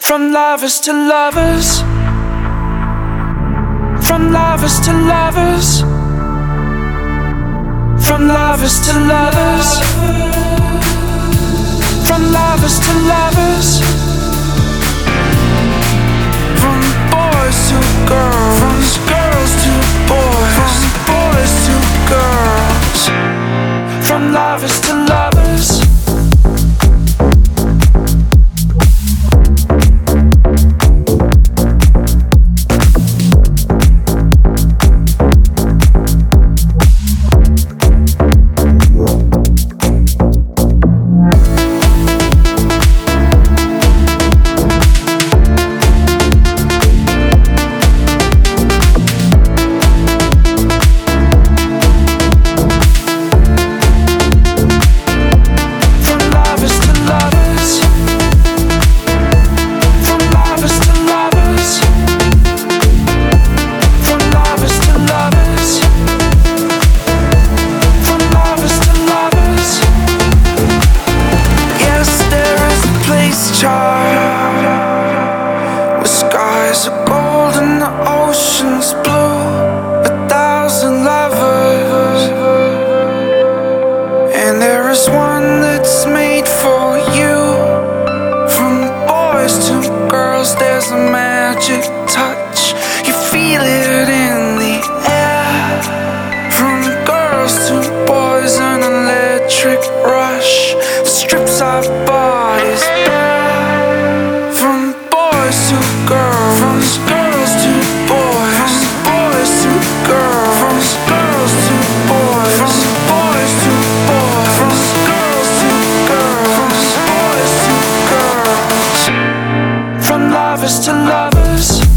From lovers to lovers, from lovers to lovers, from lovers to lovers, from lovers to lovers, from boys to girls, from girls to boys, from boys to girls, from lovers to lovers. Where skies are gold and the ocean's blue, 1,000 lovers, and there is one that's made for you. From boys to girls, there's a magic touch, you feel it in the air. From girls to boys, an electric rush strips our bodies bare. From boys to girls, from girls to boys, from boys to girls, from girls to boys, from boys to boys, from girls to girls, from boys to girls, from lovers to lovers.